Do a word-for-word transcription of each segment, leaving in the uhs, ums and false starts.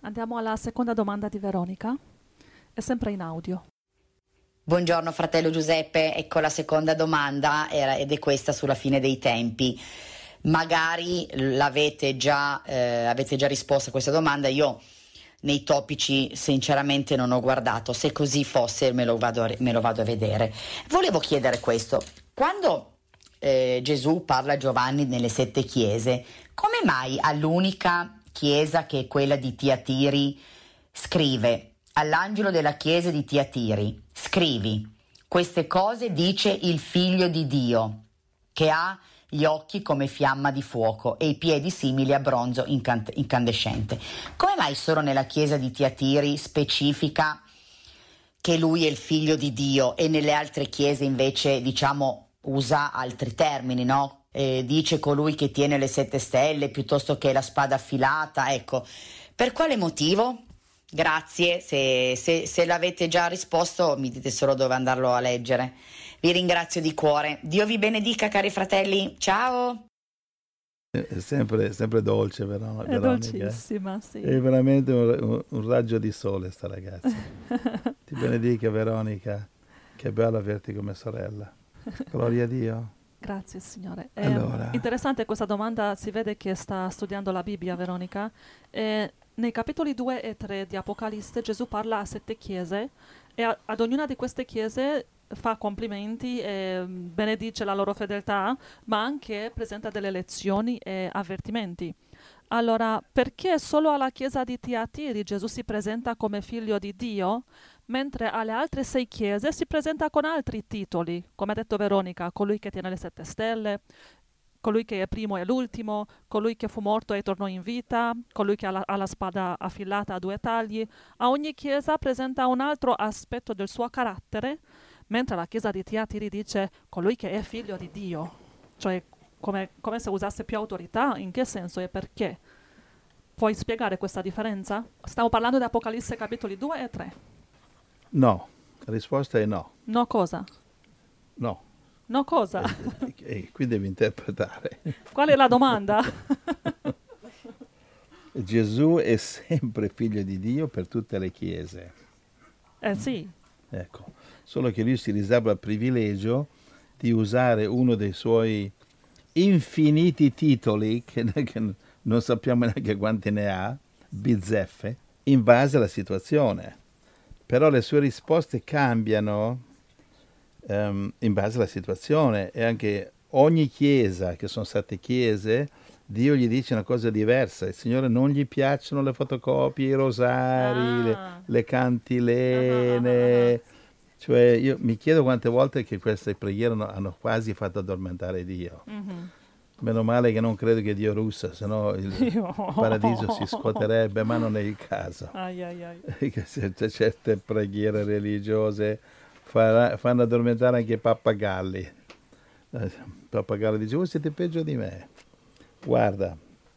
Andiamo alla seconda domanda di Veronica. È sempre in audio. Buongiorno fratello Giuseppe, ecco la seconda domanda era, ed è questa sulla fine dei tempi. Magari l'avete già, eh, avete già risposto a questa domanda, io nei topici sinceramente non ho guardato, se così fosse me lo vado a, me lo vado a vedere. Volevo chiedere questo, quando eh, Gesù parla a Giovanni nelle sette chiese, come mai all'unica chiesa che è quella di Tiatiri scrive: all'angelo della chiesa di Tiatiri scrivi: queste cose dice il figlio di Dio, che ha gli occhi come fiamma di fuoco e i piedi simili a bronzo incant- incandescente. Come mai solo nella chiesa di Tiatiri specifica che lui è il figlio di Dio e nelle altre chiese invece, diciamo, usa altri termini, no? Eh, dice colui che tiene le sette stelle piuttosto che la spada affilata, ecco. Per quale motivo? Grazie, se, se, se l'avete già risposto mi dite solo dove andarlo a leggere. Vi ringrazio di cuore. Dio vi benedica, cari fratelli. Ciao! È sempre, sempre dolce, Ver- È Veronica. dolcissima, sì. È veramente un, un- un raggio di sole sta ragazza. Ti benedica, Veronica. Che bello averti come sorella. Gloria a Dio. Grazie Signore. È Allora. interessante questa domanda, si vede che sta studiando la Bibbia, Veronica. E nei capitoli due e tre di Apocalisse Gesù parla a sette chiese e a- ad ognuna di queste chiese fa complimenti e mm, benedice la loro fedeltà, ma anche presenta delle lezioni e avvertimenti. Allora, perché solo alla chiesa di Tiatiri Gesù si presenta come figlio di Dio, mentre alle altre sei chiese si presenta con altri titoli, come ha detto Veronica, colui che tiene le sette stelle, colui che è primo e l'ultimo, colui che fu morto e tornò in vita, colui che ha la, ha la spada affilata a due tagli. A ogni chiesa presenta un altro aspetto del suo carattere, mentre la chiesa di Tiatiri dice colui che è figlio di Dio, cioè come, come se usasse più autorità. In che senso e perché? Puoi spiegare questa differenza? Stiamo parlando di Apocalisse capitoli due e tre. No, la risposta è no. No cosa? No. No cosa? E, e qui devi interpretare. Qual è la domanda? Gesù è sempre figlio di Dio per tutte le chiese. Eh sì, Ecco, solo che lui si riserva il privilegio di usare uno dei suoi infiniti titoli, che, che non sappiamo neanche quanti ne ha, bizzeffe, in base alla situazione. Però le sue risposte cambiano ehm, in base alla situazione, e anche ogni chiesa, che sono sette chiese, Dio gli dice una cosa diversa. Il Signore non gli piacciono le fotocopie, i rosari, le, ah. le Ah, ah, cantilene. Cioè, io mi chiedo quante volte che queste preghiere no- hanno quasi fatto addormentare Dio. ah, ah. Mhm. Meno male che non credo che Dio russa, sennò il Io. paradiso si scuoterebbe, ma non è il caso. Ai, ai, ai. Perché se c'è certe preghiere religiose farà- fanno addormentare anche i pappagalli. Eh, Il pappagallo dice: voi siete peggio di me. Guarda,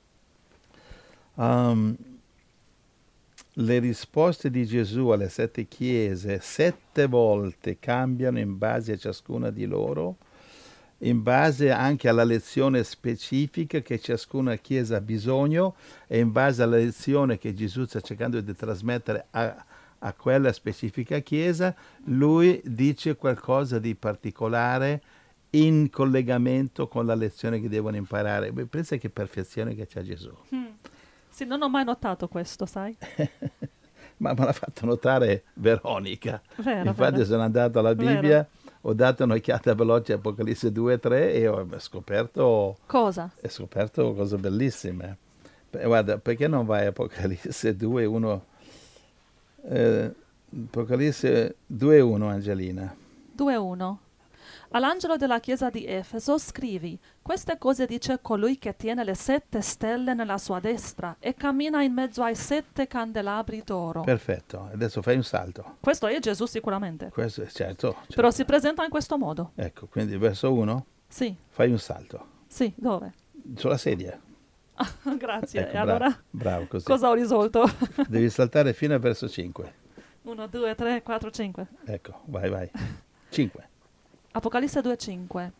um, le risposte di Gesù alle sette chiese sette volte cambiano in base a ciascuna di loro, in base anche alla lezione specifica che ciascuna chiesa ha bisogno e in base alla lezione che Gesù sta cercando di trasmettere a, a quella specifica chiesa, lui dice qualcosa di particolare in collegamento con la lezione che devono imparare. Beh, pensa che perfezione che c'ha Gesù. Mm. Sì, non ho mai notato questo, sai? Ma me l'ha fatto notare Veronica. Vero, Infatti vero. sono andato alla Vero. Bibbia, ho dato un'occhiata veloce a Apocalisse due e tre e ho scoperto, Cosa? ho scoperto cose bellissime. Beh, guarda, perché non vai a Apocalisse due uno? Eh, Apocalisse due uno, Angelina. due uno. All'angelo della chiesa di Efeso scrivi: queste cose dice colui che tiene le sette stelle nella sua destra e cammina in mezzo ai sette candelabri d'oro. Perfetto, adesso fai un salto. Questo è Gesù sicuramente, Questo è certo. certo. però si presenta in questo modo. Ecco, quindi verso uno, Sì, fai un salto. sì, dove? Sulla sedia. Ah, grazie. Ecco, E bravo, allora bravo così. cosa ho risolto? Devi saltare fino a verso cinque. uno, due, tre, quattro, cinque. Ecco, vai, vai. cinque. Apocalisse due cinque.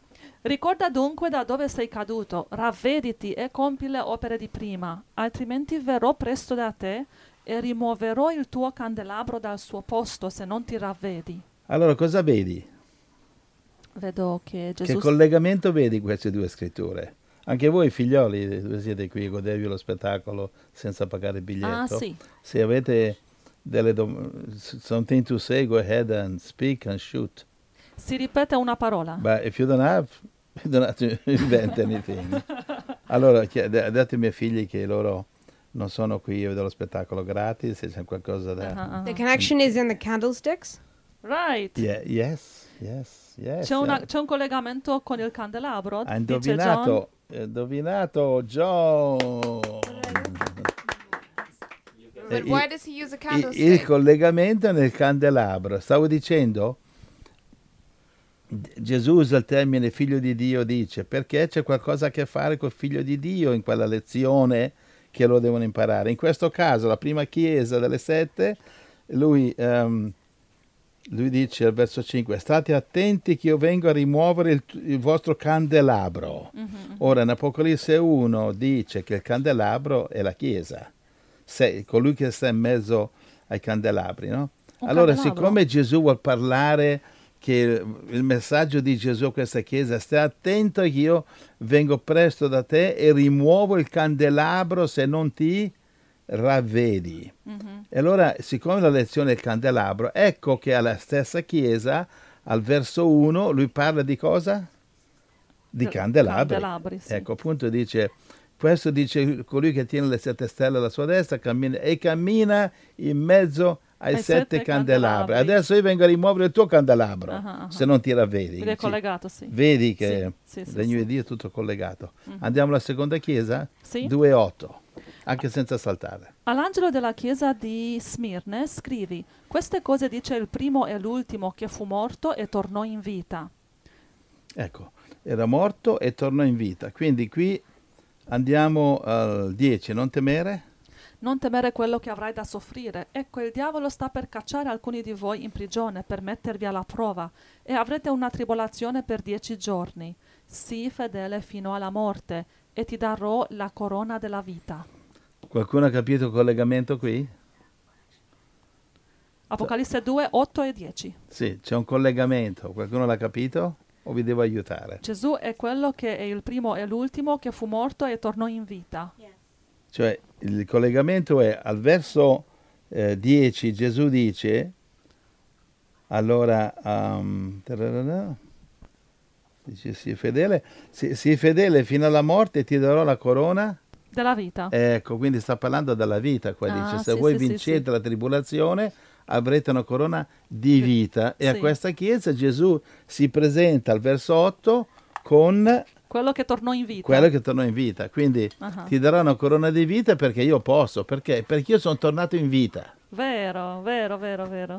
Ricorda dunque da dove sei caduto, ravvediti e compi le opere di prima, altrimenti verrò presto da te e rimuoverò il tuo candelabro dal suo posto se non ti ravvedi. Allora cosa vedi? Vedo che Gesù... Che collegamento vedi queste due scritture? Anche voi figlioli, dove siete qui, godevi lo spettacolo senza pagare il biglietto. Ah, sì. Se avete delle domande, something to say, go ahead and speak and shoot. Si ripete una parola. But if you don't have, you don't have to invent anything. Allora, date ai miei figli che loro non sono qui, io vedo lo spettacolo gratis, se c'è qualcosa da... Uh-huh, uh-huh. The connection is in the candlesticks? Right. Yeah, yes, yes, yes. C'è, una, yeah. c'è un collegamento con il candelabro? Ha dice indovinato, John. ha indovinato John. But Eh, why il- does he use a il, candlestick? il collegamento è nel candelabro. Stavo dicendo, Gesù usa il termine figlio di Dio, dice, perché c'è qualcosa a che fare col figlio di Dio in quella lezione che lo devono imparare. In questo caso, la prima chiesa delle sette, lui, ehm, lui dice al verso cinque, state attenti che io vengo a rimuovere il, il vostro candelabro. Mhm. Ora, in Apocalisse uno dice che il candelabro è la chiesa, se, colui che sta in mezzo ai candelabri, no? Un Allora, candelabro? siccome Gesù vuol parlare che il messaggio di Gesù a questa chiesa, stai attento che io vengo presto da te e rimuovo il candelabro se non ti ravvedi. Mhm. E allora, siccome la lezione è il candelabro, ecco che alla stessa chiesa, al verso uno, lui parla di cosa? Di Del- candelabri. candelabri, sì. Ecco, appunto dice, questo dice colui che tiene le sette stelle alla sua destra cammina, e cammina in mezzo ai Ai sette, sette candelabri. candelabri. Adesso io vengo a rimuovere il tuo candelabro, Ah, ah, se non ti ravvedi. Ed è Sì. collegato, sì. Vedi che Sì, sì, il sì, regno sì. di Dio è tutto collegato. Mhm. Andiamo alla seconda chiesa? Sì. due otto, anche senza saltare. All'angelo della chiesa di Smirne scrivi: queste cose dice il primo e l'ultimo che fu morto e tornò in vita. Ecco, era morto e tornò in vita. Quindi qui andiamo al dieci, non temere. Non temere quello che avrai da soffrire. Ecco, il diavolo sta per cacciare alcuni di voi in prigione per mettervi alla prova, e avrete una tribolazione per dieci giorni. Sii fedele fino alla morte, e ti darò la corona della vita. Qualcuno ha capito il collegamento qui? Apocalisse due, otto e dieci. Sì, c'è un collegamento. Qualcuno l'ha capito? O vi devo aiutare? Gesù è quello che è il primo e l'ultimo che fu morto e tornò in vita. Cioè, il collegamento è al verso eh, dieci, Gesù dice, allora, um, tararara, dice, sii fedele, sii, sii fedele fino alla morte e ti darò la corona. Della vita. Ecco, quindi sta parlando della vita qua, Ah, dice, se sì, voi sì, sì, vincete sì. la tribolazione avrete una corona di vita. E a Sì. questa chiesa Gesù si presenta al verso otto con Quello che tornò in vita. quello che tornò in vita. Quindi Ah. ti darò una corona di vita perché io posso. Perché? Perché io sono tornato in vita. Vero, vero, vero, vero.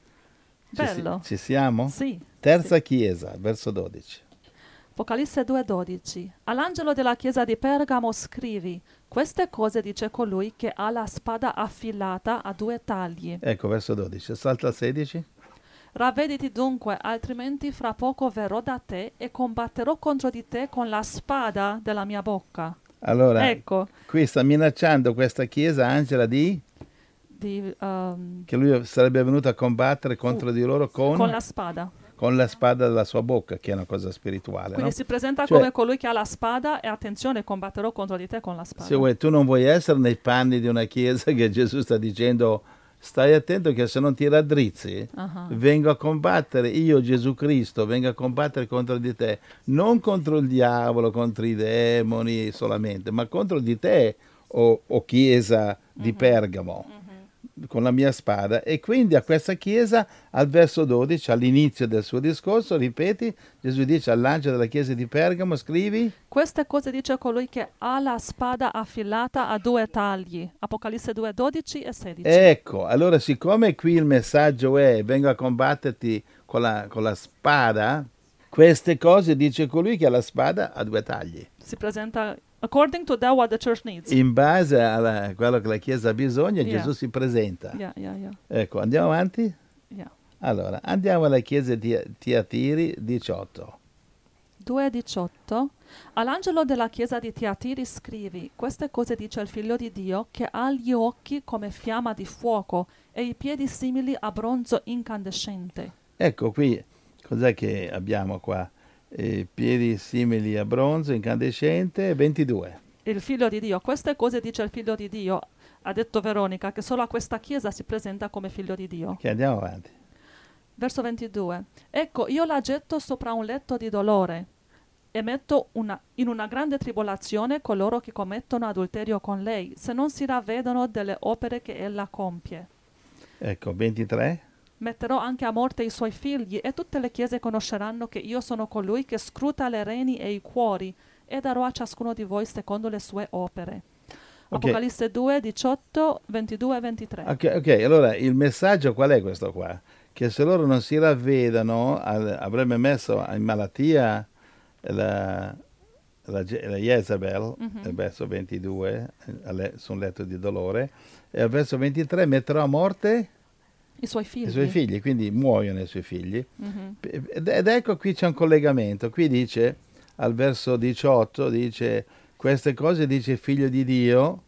Ci, si- Bello. ci siamo? Sì. Terza sì. chiesa, verso dodici. Apocalisse due, dodici. All'angelo della chiesa di Pergamo scrivi: queste cose dice colui che ha la spada affilata a due tagli. Ecco, verso dodici. Salta al sedici. Ravvediti dunque, altrimenti fra poco verrò da te e combatterò contro di te con la spada della mia bocca. Allora, Ecco, qui sta minacciando questa chiesa Angela di di, ehm, che lui sarebbe venuto a combattere contro di loro con, con la spada. con la spada della sua bocca, che è una cosa spirituale. Quindi No? si presenta Cioè- come colui che ha la spada e attenzione, combatterò contro di te con la spada. Se vuoi, tu non vuoi essere nei panni di una chiesa che Gesù sta dicendo stai attento che se non ti raddrizzi Ah. vengo a combattere, io Gesù Cristo vengo a combattere contro di te, non contro il diavolo, contro i demoni solamente, ma contro di te, o, o chiesa di Pergamo, con la mia spada. E quindi a questa chiesa, al verso dodici, all'inizio del suo discorso, ripeti, Gesù dice all'angelo della chiesa di Pergamo, scrivi, Queste cose dice colui che ha la spada affilata a due tagli. Apocalisse due, dodici e sedici. ecco, allora siccome qui il messaggio è vengo a combatterti con la, con la spada, queste cose dice colui che ha la spada a due tagli. Si presenta according to that what the church needs. In base a a quello che la chiesa ha bisogno, Yeah. Gesù si presenta. Yeah, yeah, yeah, Ecco, andiamo avanti? yeah. Allora, andiamo alla chiesa di Tiatiri diciotto. due diciotto. All'angelo della chiesa di Tiatiri scrivi: queste cose dice il figlio di Dio, che ha gli occhi come fiamma di fuoco e i piedi simili a bronzo incandescente. Ecco qui, cos'è che abbiamo qua? Eh, piedi simili a bronzo incandescente, ventidue. Il figlio di Dio, queste cose dice il figlio di Dio, ha detto Veronica, che solo a questa chiesa si presenta come figlio di Dio. Che andiamo avanti. Verso ventidue. Ecco, io la getto sopra un letto di dolore e metto una, in una grande tribolazione coloro che commettono adulterio con lei, se non si ravvedono delle opere che ella compie. Ecco, ventitré. Metterò anche a morte i suoi figli, e tutte le chiese conosceranno che io sono colui che scruta le reni e i cuori, e darò a ciascuno di voi secondo le sue opere. Ok. Apocalisse due, diciotto, ventidue e ventitré. Ok, ok, allora il messaggio qual è questo qua? Che se loro non si ravvedano, al- avrebbe messo in malattia la, la, Je- la Jezebel, Mhm. nel verso ventidue, eh, a le- su un letto di dolore, e al verso ventitré metterò a morte I suoi figli. i suoi figli, quindi muoiono i suoi figli. Mhm. Ed, ed ecco qui c'è un collegamento, qui dice, al verso diciotto, dice, queste cose dice il figlio di Dio,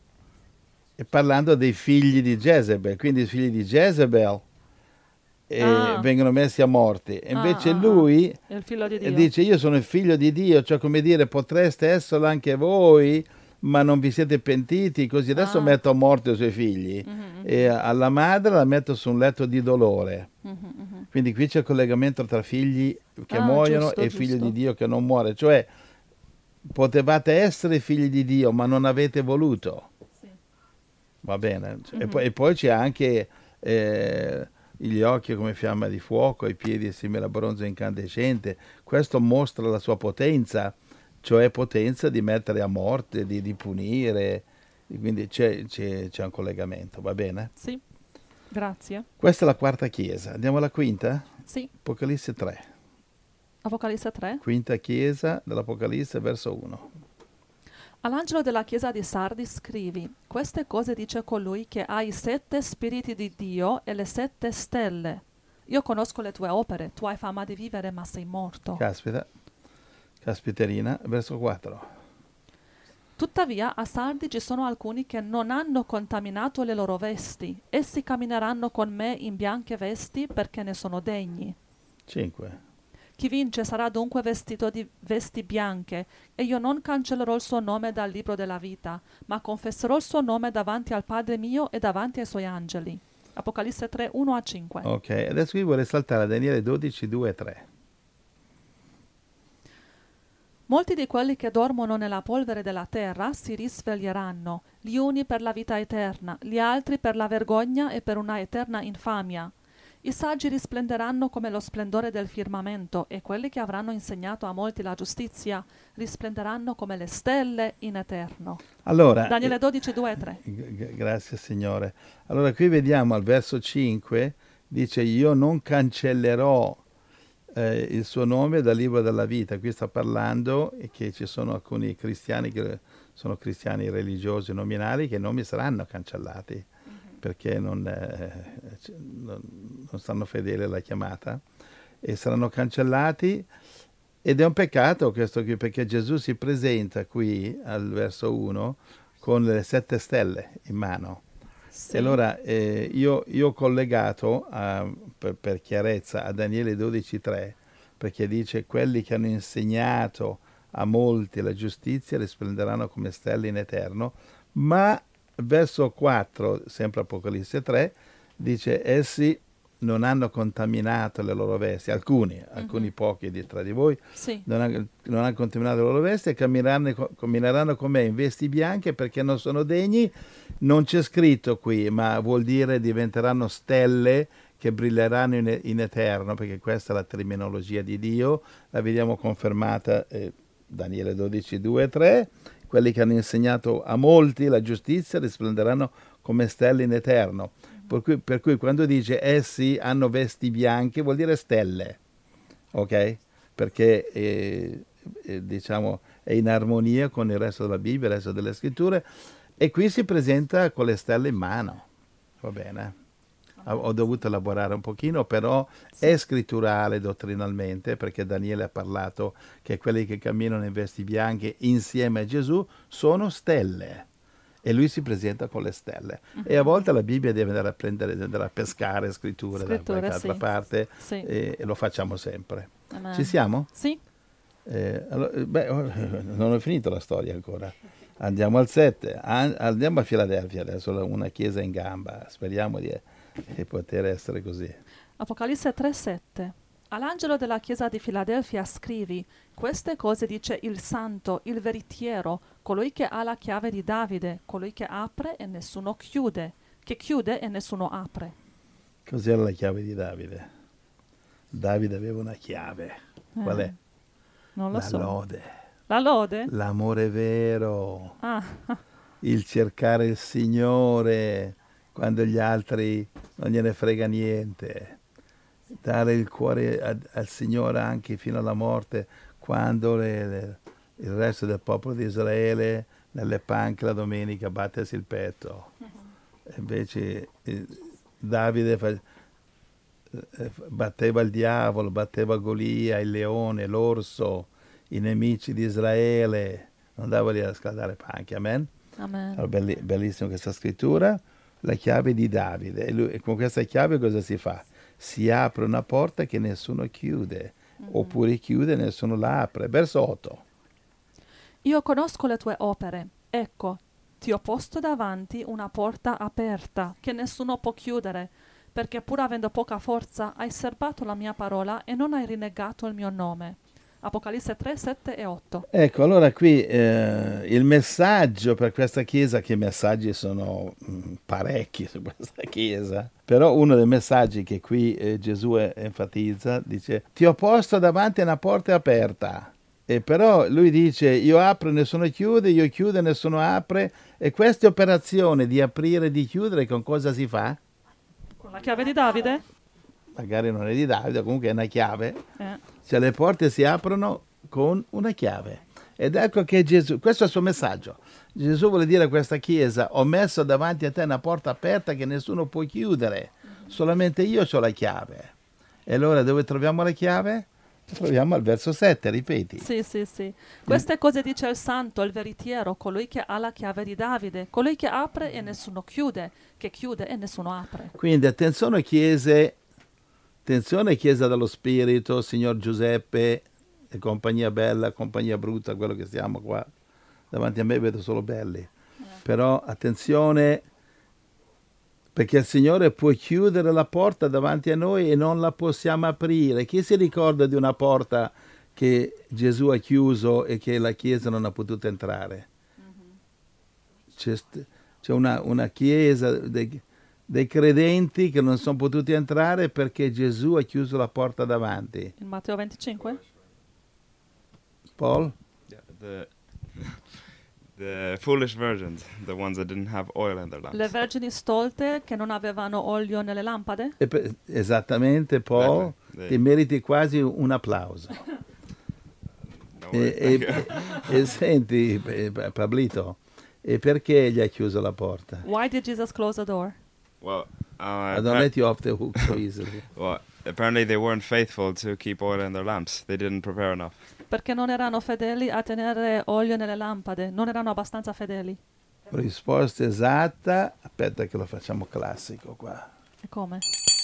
e parlando dei figli di Jezebel, quindi i figli di Jezebel eh, Ah. vengono messi a morte. E invece Ah, ah, lui È il figlio di eh, Dio. dice io sono il figlio di Dio, cioè come dire potreste esserlo anche voi, ma non vi siete pentiti, così adesso Ah. metto a morte i suoi figli Mhm, mhm, e alla madre la metto su un letto di dolore. mhm, mhm. Quindi qui c'è il collegamento tra figli che Ah, muoiono giusto, e figlio giusto. di Dio che non muore, cioè potevate essere figli di Dio ma non avete voluto. Sì. Va bene. E, Mhm. poi, e poi c'è anche eh, gli occhi come fiamma di fuoco, i piedi simili a bronzo incandescente. Questo mostra la sua potenza, cioè potenza di mettere a morte, di, di punire. Quindi c'è, c'è- c'è un collegamento, va bene? Sì, grazie. Questa è la quarta chiesa. Andiamo alla quinta? Sì, Apocalisse tre. Apocalisse tre. Quinta chiesa dell'Apocalisse, verso uno. All'angelo della chiesa di Sardi scrivi: queste cose dice colui che ha i sette spiriti di Dio e le sette stelle. Io conosco le tue opere, tu hai fama di vivere ma sei morto. Caspita, caspiterina, verso quattro. Tuttavia a Sardi ci sono alcuni che non hanno contaminato le loro vesti. Essi cammineranno con me in bianche vesti perché ne sono degni. cinque. Chi vince sarà dunque vestito di vesti bianche, e io non cancellerò il suo nome dal libro della vita, ma confesserò il suo nome davanti al Padre mio e davanti ai suoi angeli. Apocalisse tre, uno a cinque. Ok, adesso qui vorrei saltare a Daniele dodici, due e tre. Molti di quelli che dormono nella polvere della terra si risveglieranno, gli uni per la vita eterna, gli altri per la vergogna e per una eterna infamia. I saggi risplenderanno come lo splendore del firmamento, e quelli che avranno insegnato a molti la giustizia risplenderanno come le stelle in eterno. Allora, Daniele eh, dodici, due e tre. g- grazie Signore. Allora qui vediamo al verso cinque, dice io non cancellerò eh, il suo nome dal libro della vita. Qui sta parlando e che ci sono alcuni cristiani che sono cristiani religiosi nominali che i nomi saranno cancellati perché non, eh, c- non, non stanno fedeli alla chiamata e saranno cancellati. Ed è un peccato questo qui, perché Gesù si presenta qui al verso uno con le sette stelle in mano. Sì. E allora eh, io, io ho collegato a- per, per chiarezza a Daniele dodici tre, perché dice quelli che hanno insegnato a molti la giustizia risplenderanno come stelle in eterno, ma verso quattro, sempre Apocalisse tre, dice essi non hanno contaminato le loro vesti, alcuni, alcuni pochi di tra di voi, Sì. non hanno, non hanno contaminato le loro vesti e cammineranno, co- cammineranno con me in vesti bianche perché non sono degni. Non c'è scritto qui, ma vuol dire diventeranno stelle che brilleranno in, in eterno, perché questa è la terminologia di Dio, la vediamo confermata eh, Daniele dodici, due e tre, quelli che hanno insegnato a molti la giustizia risplenderanno come stelle in eterno. Per cui, per cui quando dice essi hanno vesti bianche vuol dire stelle, ok? Perché eh, eh, diciamo è in armonia con il resto della Bibbia, il resto delle scritture, e qui si presenta con le stelle in mano, va bene? Ho, ho dovuto elaborare un pochino, però sì. È scritturale dottrinalmente, perché Daniele ha parlato che quelli che camminano in vesti bianche insieme a Gesù sono stelle. E lui si presenta con le stelle. Uh-huh. E a volte la Bibbia deve andare a prendere, deve andare a pescare scritture, scritture da qualche altra sì. parte, sì. E, e lo facciamo sempre. Amen. Ci siamo? Sì. Eh, allora, beh, non ho finito la storia ancora. Andiamo al sette. Andiamo a Filadelfia adesso, una chiesa in gamba. Speriamo di, di poter essere così. Apocalisse tre sette. All'angelo della chiesa di Filadelfia scrivi: queste cose dice il santo, il veritiero, colui che ha la chiave di Davide, colui che apre e nessuno chiude, che chiude e nessuno apre. Cos'era la chiave di Davide? Davide aveva una chiave. Eh, Qual è? Non lo la so. lode. La lode? L'amore vero. Ah. Il cercare il Signore quando gli altri non gliene frega niente. Dare il cuore a, al Signore anche fino alla morte, quando le, le, il resto del popolo di Israele nelle panche la domenica battesi il petto. Uh-huh. Invece eh, Davide fa, eh, batteva il diavolo, batteva Golia, il leone, l'orso, i nemici di Israele, non andava lì a scaldare panche. Amen? Amen. Allora, belli, bellissima questa scrittura, la chiave di Davide. E, lui, e con questa chiave cosa si fa? Si apre una porta che nessuno chiude, mm-hmm. oppure chiude e nessuno la apre. Verso otto. Io conosco le tue opere, ecco, ti ho posto davanti una porta aperta che nessuno può chiudere, perché pur avendo poca forza hai serbato la mia parola e non hai rinnegato il mio nome. Apocalisse tre, sette e otto. Ecco, allora qui eh, il messaggio per questa chiesa, che messaggi sono mh, parecchi su questa chiesa, però uno dei messaggi che qui eh, Gesù enfatizza, dice: ti ho posto davanti a una porta aperta. E però lui dice: io apro e nessuno chiude, io chiudo e nessuno apre. E questa operazione di aprire e di chiudere con cosa si fa? Con la chiave di Davide? Magari non è di Davide, comunque è una chiave. Eh. Cioè le porte si aprono con una chiave. Ed ecco che Gesù, questo è il suo messaggio. Gesù vuole dire a questa chiesa: ho messo davanti a te una porta aperta che nessuno può chiudere, solamente io ho la chiave. E allora dove troviamo la chiave? La troviamo al verso sette, ripeti. Sì, sì, sì. Queste cose dice il santo, il veritiero, colui che ha la chiave di Davide, colui che apre e nessuno chiude, che chiude e nessuno apre. Quindi attenzione chiese, attenzione chiesa dello Spirito, signor Giuseppe e compagnia bella, compagnia brutta, quello che siamo qua. Davanti a me vedo solo belli. Eh. Però attenzione, perché il Signore può chiudere la porta davanti a noi e non la possiamo aprire. Chi si ricorda di una porta che Gesù ha chiuso e che la Chiesa non ha potuto entrare? Mm-hmm. C'è, c'è una, una Chiesa dei, dei credenti che non sono potuti entrare perché Gesù ha chiuso la porta davanti. In Matteo venticinque? Paul? Yeah, the... The foolish virgins, the ones that didn't have oil in their lamps. Le vergini stolte che non avevano olio nelle lampade? E per, esattamente, Paul, exactly. Ti meriti quasi un applauso. No e, e, e senti, Pablito, e perché gli ha chiuso la porta? Why did Jesus close the door? Well, uh, I don't let you off the hook so easily. Well, apparently they weren't faithful to keep oil in their lamps. They didn't prepare enough. Perché non erano fedeli a tenere olio nelle lampade, non erano abbastanza fedeli. Risposta esatta, aspetta che lo facciamo classico qua. E come?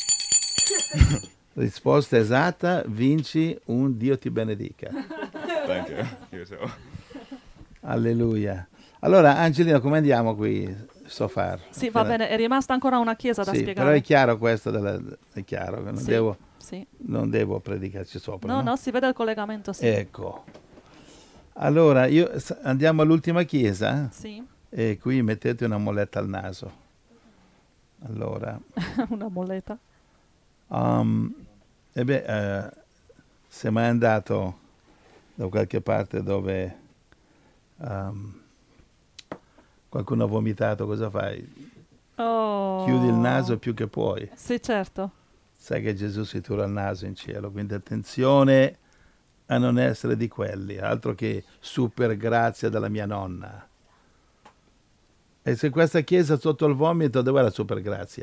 Risposta esatta, vinci un Dio ti benedica. Thank you. You too. Alleluia. Allora, Angelina, come andiamo qui so far? Sì, va Appena... bene, è rimasta ancora una chiesa da sì, spiegare. Però è chiaro questo, della... è chiaro che non sì, devo... Sì. Non devo predicarci sopra. No, no, no, si vede il collegamento, sì. Ecco. Allora, io, andiamo all'ultima chiesa? Sì. E qui mettete una molletta al naso. Allora. Una molletta. Um, e beh, uh, sei mai andato da qualche parte dove um, qualcuno ha vomitato, cosa fai? Oh. Chiudi il naso più che puoi. Sì, certo. Sai che Gesù si tura il naso in cielo, quindi attenzione a non essere di quelli, altro che super grazia della mia nonna. E se questa chiesa sotto il vomito, dov'è la super grazia?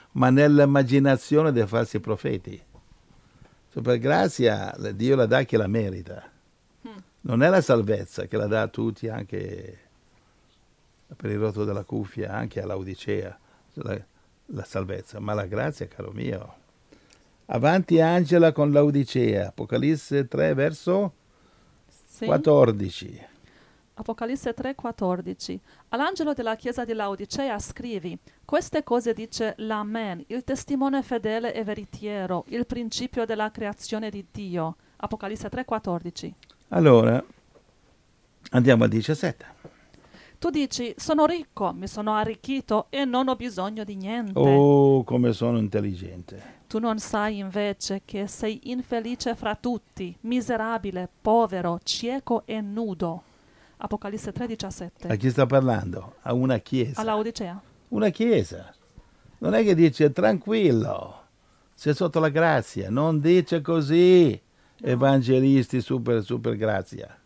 ma nell'immaginazione dei falsi profeti. Cioè, per grazia Dio la dà a chi la merita. Mm. Non è la salvezza che la dà a tutti, anche per il rotto della cuffia, anche all'Odicea, la, la salvezza, ma la grazia, caro mio. Avanti Angela con l'Odicea, Apocalisse tre, verso Sì. quattordici. Apocalisse tre, quattordici. All'angelo della chiesa di Laodicea scrivi: queste cose dice l'Amen, il testimone fedele e veritiero, il principio della creazione di Dio. Apocalisse tre, quattordici. Allora, andiamo al diciassette. Tu dici: sono ricco, mi sono arricchito e non ho bisogno di niente. Oh, come sono intelligente. Tu non sai invece che sei infelice fra tutti, miserabile, povero, cieco e nudo. Apocalisse tre, diciassette. A chi sta parlando? A una chiesa. Alla Odicea. Una chiesa. Non è che dice tranquillo, sei sotto la grazia. Non dice così, No. evangelisti super, super grazia.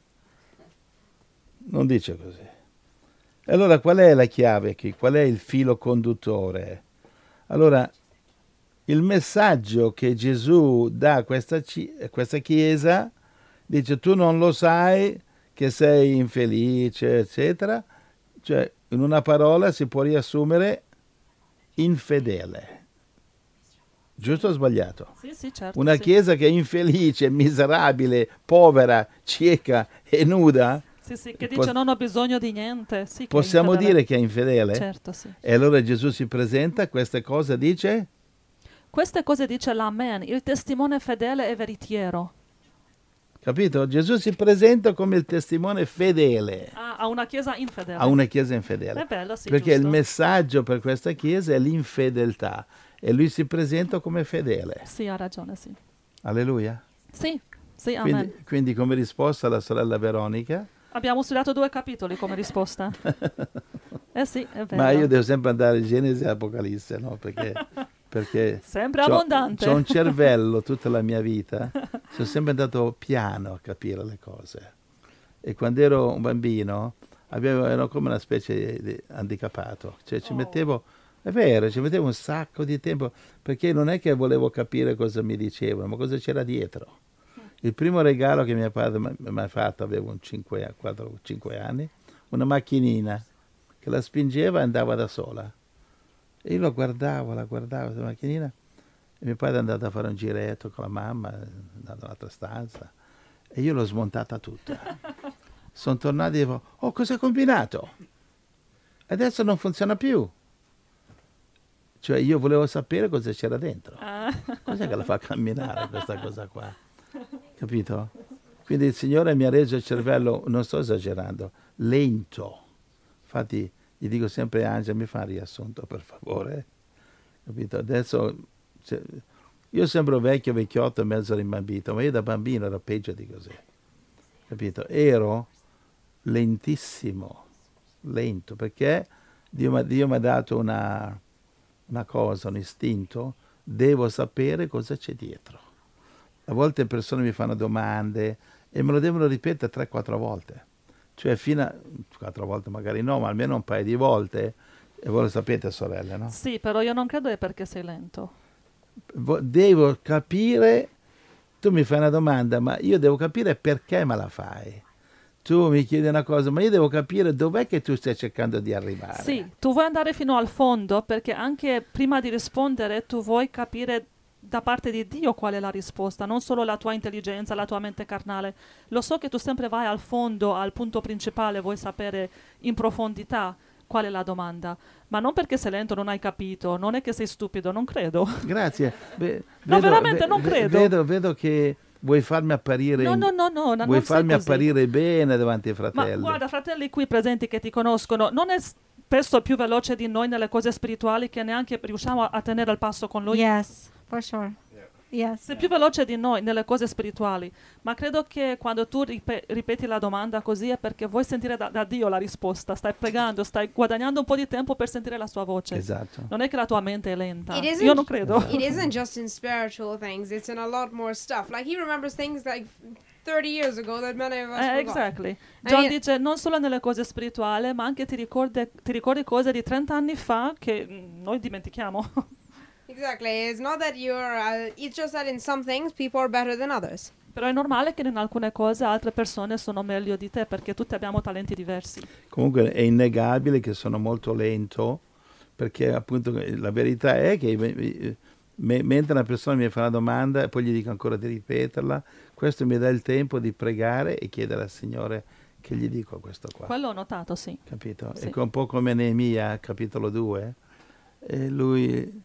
Non dice così. E allora qual è la chiave qui? Qual è il filo conduttore? Allora, il messaggio che Gesù dà a questa, ci- a questa chiesa dice: tu non lo sai che sei infelice, eccetera. Cioè, in una parola si può riassumere infedele. Giusto o sbagliato? Sì, sì, certo. Una sì. chiesa che è infelice, miserabile, povera, cieca e nuda, Sì, sì, che po- dice non ho bisogno di niente. Sì, che è possiamo infedele. dire che è infedele? Certo, sì. E allora Gesù si presenta, queste cose dice? Queste cose dice l'Amen, il testimone fedele e veritiero. Capito? Gesù si presenta come il testimone fedele Ah, a una chiesa infedele. a una chiesa infedele. È bello, sì, Perché giusto. il messaggio per questa chiesa è l'infedeltà e lui si presenta come fedele. Sì, ha ragione, sì. Alleluia. Sì, sì, amen. Quindi, quindi come risposta alla sorella Veronica, Abbiamo studiato due capitoli come risposta. Eh sì, è vero. ma io devo sempre andare in Genesi e Apocalisse, no? Perché, perché Sempre c'ho- abbondante. c'ho un cervello tutta la mia vita, sono sempre andato piano a capire le cose. E quando ero un bambino avevo, ero come una specie di handicappato, cioè ci Oh. mettevo, è vero, ci mettevo un sacco di tempo, perché non è che volevo capire cosa mi dicevano, ma cosa c'era dietro. Il primo regalo che mio padre mi mi ha fatto, avevo cinque, quattro, cinque anni, una macchinina che la spingeva e andava da sola. E io la guardavo, la guardavo, questa macchinina, e mio padre è andato a fare un giretto con la mamma, è andato nell'altra stanza, e io l'ho smontata tutta. Sono tornato e dicevo: oh, cosa hai combinato? Adesso non funziona più. Cioè io volevo sapere cosa c'era dentro. Ah. Cos'è che la fa camminare questa cosa qua? Capito? Quindi il Signore mi ha reso il cervello, non sto esagerando, lento. Infatti gli dico sempre: Angela, mi fa un riassunto per favore. Capito? Adesso se- io sembro vecchio, vecchiotto, mezzo rimbambito, ma io da bambino ero peggio di così. Capito? Ero lentissimo, lento, perché Dio mi Dio mi ha dato una, una cosa, un istinto, devo sapere cosa c'è dietro. A volte le persone mi fanno domande e me lo devono ripetere tre quattro volte. Cioè fino a quattro volte magari no, ma almeno un paio di volte. E voi lo sapete, sorelle, no? Sì, però io non credo è perché sei lento. Vo- Devo capire, tu mi fai una domanda, ma io devo capire perché me la fai. Tu mi chiedi una cosa, ma io devo capire dov'è che tu stai cercando di arrivare. Sì, tu vuoi andare fino al fondo perché anche prima di rispondere tu vuoi capire da parte di Dio qual è la risposta, non solo la tua intelligenza, la tua mente carnale. Lo so che tu sempre vai al fondo, al punto principale, vuoi sapere in profondità qual è la domanda, ma non perché sei lento, non hai capito, non è che sei stupido, non credo. Grazie. Ve- No, veramente non ve- credo. Vedo, vedo che vuoi farmi apparire, No, in- no, no, no, no, vuoi non sei farmi così. apparire bene davanti ai Ma fratelli. guarda, fratelli qui presenti che ti conoscono, non è spesso più veloce di noi nelle cose spirituali che neanche riusciamo a, a tenere il passo con lui. Yes, for sure. Yes. Sei più veloce di noi nelle cose spirituali, ma credo che quando tu ripe- ripeti la domanda così è perché vuoi sentire da, da Dio la risposta, stai pregando, stai guadagnando un po' di tempo per sentire la sua voce. Esatto. Non è che la tua mente è lenta. It isn't- Io non credo. It isn't just in spiritual things, it's in a lot more stuff. Like he remembers things like thirty years ago that many of us Eh, forgot. exactly. I John mean- dice non solo nelle cose spirituali, ma anche ti ricordi, ti ricordi cose di trenta anni fa che mm, noi dimentichiamo. Exactly. It's not that you're. Uh, it's just that in some things people are better than others. Però è normale che in alcune cose altre persone sono meglio di te perché tutti abbiamo talenti diversi. Comunque è innegabile che sono molto lento, perché appunto la verità è che me, mentre una persona mi fa una domanda e poi gli dico ancora di ripeterla, questo mi dà il tempo di pregare e chiedere al Signore che gli dico questo qua. Quello ho notato, sì. Capito? Sì. È un po' come Neemia, capitolo due, e lui,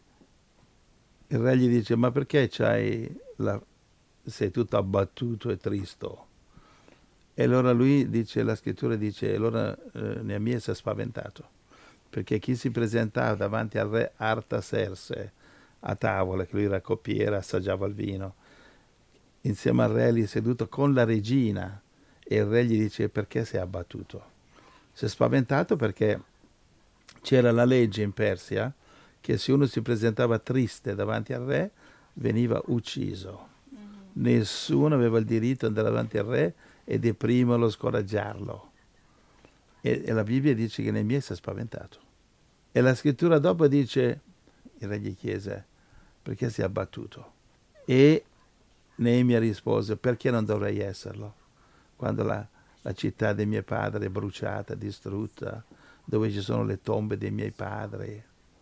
il re gli dice, ma perché c'hai la, sei tutto abbattuto e tristo? E allora lui dice, la scrittura dice, allora eh, Neemia si è spaventato, perché chi si presentava davanti al re Artaserse a tavola, che lui era coppiere, assaggiava il vino, insieme al re lì seduto con la regina, e il re gli dice, perché sei abbattuto? Si è spaventato perché c'era la legge in Persia che se uno si presentava triste davanti al re veniva ucciso. Mm-hmm. Nessuno aveva il diritto di andare davanti al re e deprimerlo, scoraggiarlo. E, e la Bibbia dice che Neemia si è spaventato. E la scrittura dopo dice, il re gli chiese, perché sei abbattuto? E Neemia rispose, perché non dovrei esserlo? Quando la, la città dei miei padri è bruciata, distrutta, dove ci sono le tombe dei miei padri.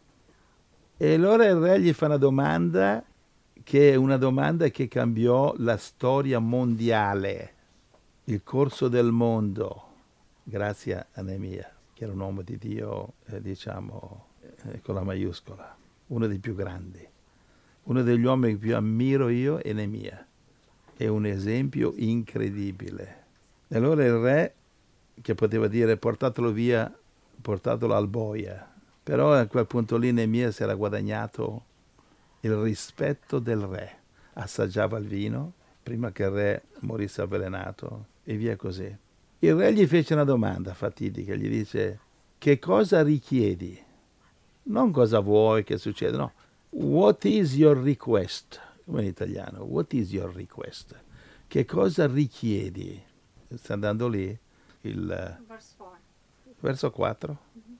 E allora il re gli fa una domanda, che è una domanda che cambiò la storia mondiale, il corso del mondo, grazie a Neemia, che era un uomo di Dio, eh, diciamo, eh, con la maiuscola, uno dei più grandi. Uno degli uomini che più ammiro io è Neemia. È un esempio incredibile. E allora il re, che poteva dire portatelo via, portatelo al boia, però a quel punto lì Neemia si era guadagnato il rispetto del re. Assaggiava il vino prima che il re morisse avvelenato e via così. Il re gli fece una domanda fatidica, gli dice, che cosa richiedi? Non cosa vuoi che succeda, no. What is your request? Come in italiano, what is your request? Che cosa richiedi? Sta andando lì il Verse four. verso quattro.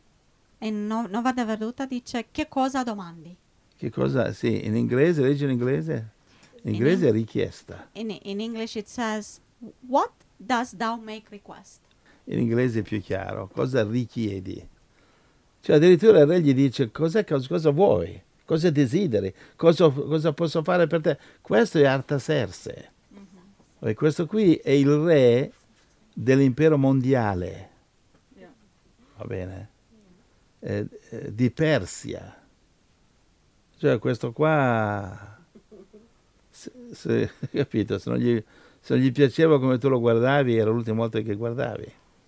E no, Nova Devaruta dice che cosa domandi? Che cosa? Sì, in inglese, leggi in inglese? In inglese è richiesta. In, in English it says, what does thou make request? In inglese è più chiaro. Cosa richiedi? Cioè addirittura il re gli dice cos'è, cosa, cosa vuoi? Cosa desideri? Cosa, cosa posso fare per te? Questo è Artaserse. Mm-hmm. E questo qui è il re dell'impero mondiale. Yeah. Va bene? Eh, eh, di Persia. Cioè questo qua, se, se, capito, se non, gli, se non gli piaceva come tu lo guardavi, era l'ultima volta che guardavi.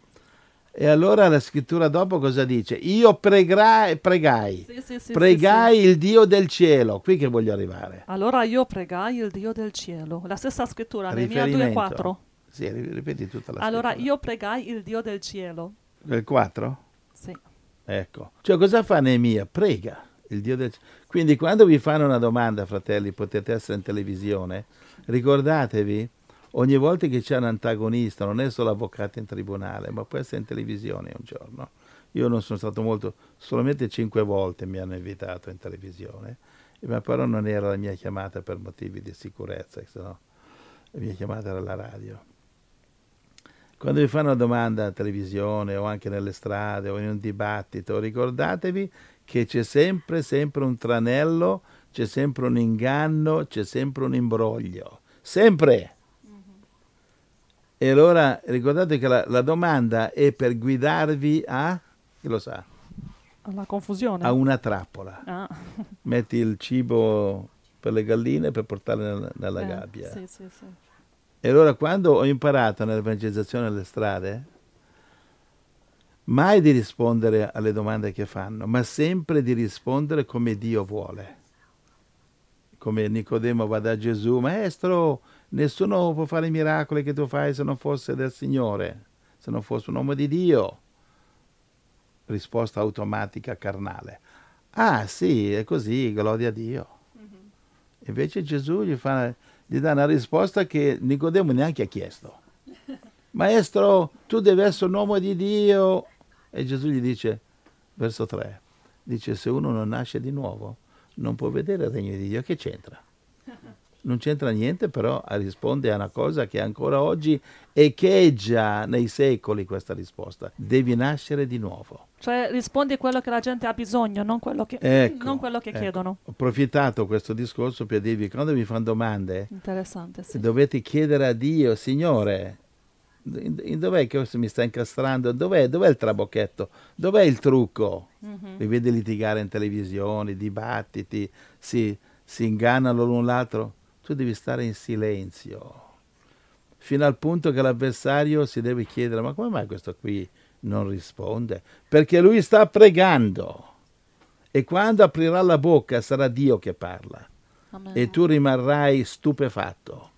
E allora la scrittura dopo cosa dice? Io pregrai, pregai, sì, sì, sì, pregai sì, sì. il Dio del cielo, qui che voglio arrivare. Allora io pregai il Dio del cielo, la stessa scrittura, Neemia due quattro. Sì, ripeti tutta la allora, scrittura. Allora io pregai il Dio del cielo. Il quattro? Sì. Ecco, cioè cosa fa Neemia? Prega il Dio del cielo. Quindi quando vi fanno una domanda, fratelli, potete essere in televisione, ricordatevi, ogni volta che c'è un antagonista, non è solo avvocato in tribunale, ma può essere in televisione un giorno. Io non sono stato molto, solamente cinque volte mi hanno invitato in televisione, ma però non era la mia chiamata per motivi di sicurezza, se no la mia chiamata era la radio. Quando vi fanno una domanda a televisione o anche nelle strade o in un dibattito, ricordatevi che c'è sempre, sempre un tranello, c'è sempre un inganno, c'è sempre un imbroglio. Sempre! E allora ricordate che la, la domanda è per guidarvi a, chi lo sa? Alla confusione. A una trappola. Ah. Metti il cibo per le galline per portarle nella, nella eh, gabbia. Sì, sì, sì. E allora quando ho imparato nell'evangelizzazione alle strade, mai di rispondere alle domande che fanno, ma sempre di rispondere come Dio vuole. Come Nicodemo va da Gesù, maestro, nessuno può fare i miracoli che tu fai se non fosse del Signore, se non fosse un uomo di Dio. Risposta automatica carnale. Ah sì, è così, gloria a Dio. Mm-hmm. Invece Gesù gli, fa, gli dà una risposta che Nicodemo neanche ha chiesto. Maestro, tu devi essere un uomo di Dio. E Gesù gli dice, verso tre, dice, se uno non nasce di nuovo, non può vedere il regno di Dio. Che c'entra? Non c'entra niente, però risponde a una cosa che ancora oggi echeggia nei secoli questa risposta. Devi nascere di nuovo. Cioè rispondi a quello che la gente ha bisogno, non quello che, Ecco, non quello che ecco. chiedono. Ho approfittato questo discorso per dirvi, quando vi fanno domande, Interessante, sì. dovete chiedere a Dio, Signore, in- in- dov'è che questo mi sta incastrando? Dov'è, dov'è il trabocchetto? Dov'è il trucco? Mhm. Li vedi litigare in televisione, dibattiti, si, si ingannano l'un l'altro. Tu devi stare in silenzio, fino al punto che l'avversario si deve chiedere, ma come mai questo qui non risponde? Perché lui sta pregando. E quando aprirà la bocca sarà Dio che parla. Amen. E tu rimarrai stupefatto.